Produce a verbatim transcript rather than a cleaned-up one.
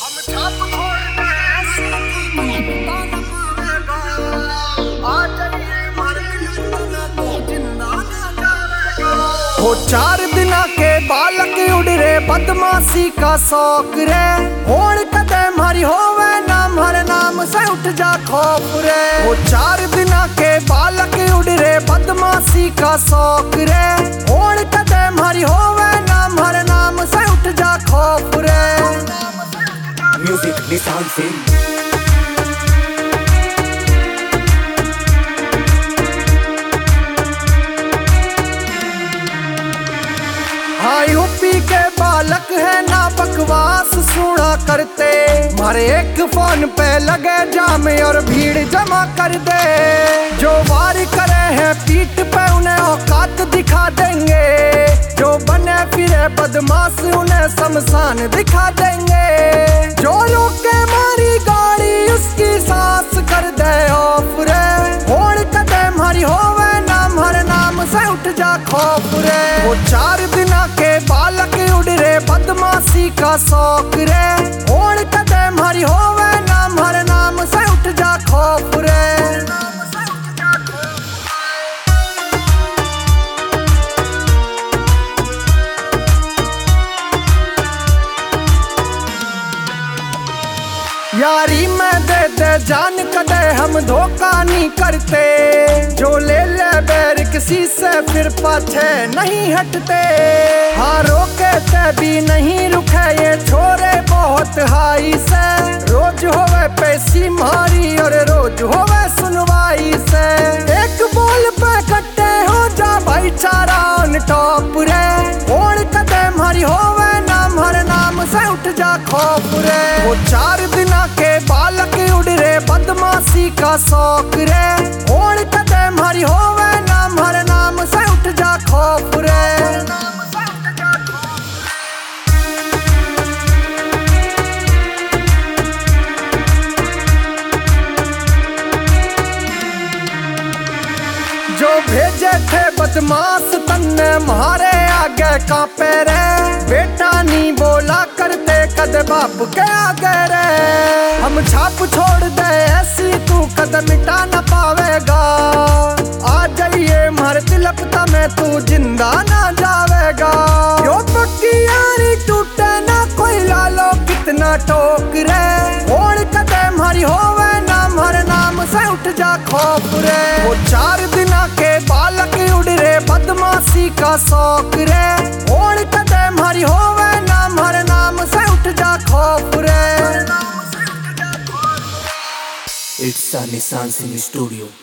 हो चार दिना के बालक उड़ रे बदमाशी का शौक रे होड़ कदे मारी होवे नाम हर नाम से उठ जा खौफ रे। हो चार दिना के बालक उड़ रे बदमाशी का शौक रे होड़ कदे मारी होवे नाम हर नाम से उठ जा खौफ रे। म्यूजिक निशान सिंह। हाँ यूपी के बालक है ना बकवास सुना करते मारे एक फोन पे लगे जाम और भीड़ जमा कर दे। जो वार करे हैं पीठ पे उन्हें औकात दिखा देंगे जो बने फिरे बदमाश उन्हें शमशान दिखा देंगे। जो रोके मारी गाड़ी उसकी सांस कर दे ऑफ रे होड़ कदे मारी होवे नाम हर नाम से उठ जा खौफ रे। वो चार दिना के बालक उड़ रे बदमाशी का शौक रे होड़ कदे मारी होवे नाम हर नाम से उठ जा खौफ रे। यारी में दे दे जान कदे हम धोखा नहीं करते जो ले ले बैर किसी से फिर पाछे नहीं हटते। हाँ रोके ते भी नहीं रुके ये छोरे बहुत हाई से रोज होवे पैसी मारी और रोज होवे सुनवाई से। एक बोल पे कट्टे हो जा भाईचारा ऑन टॉप रे होड़ कदे मारी होवे नाम हर नाम से उठ जा खौफ रे। वो चार दिना के बालक उड़ रे बदमाशी का शौक रे होड़ कदे मारी होवे नाम हर नाम से उठ जा खौफ रे। जो भेजे थे बदमाश तन्ने मारे आगे कांपे रे बेटा नहीं बोला करते कद बाप के आगे रे। हम छाप छोड़ दे ऐसी तू कद मिटा न पावेगा आ जाइए मार तिलक में तू जिंदा ना जावेगा। यो पक्की यारी टूटे ना कोई लालो कितना टोक रे होड़ कदे मारी होवे नाम हर नाम से उठ जा खौफ रे। वो चार दिना के बालक उड़ रे बदमाशी का शौक रे होड़ कदे मारी होवे नाम हर नाम से उठ जा खौफ रे। It's a Nissan Singh Studio.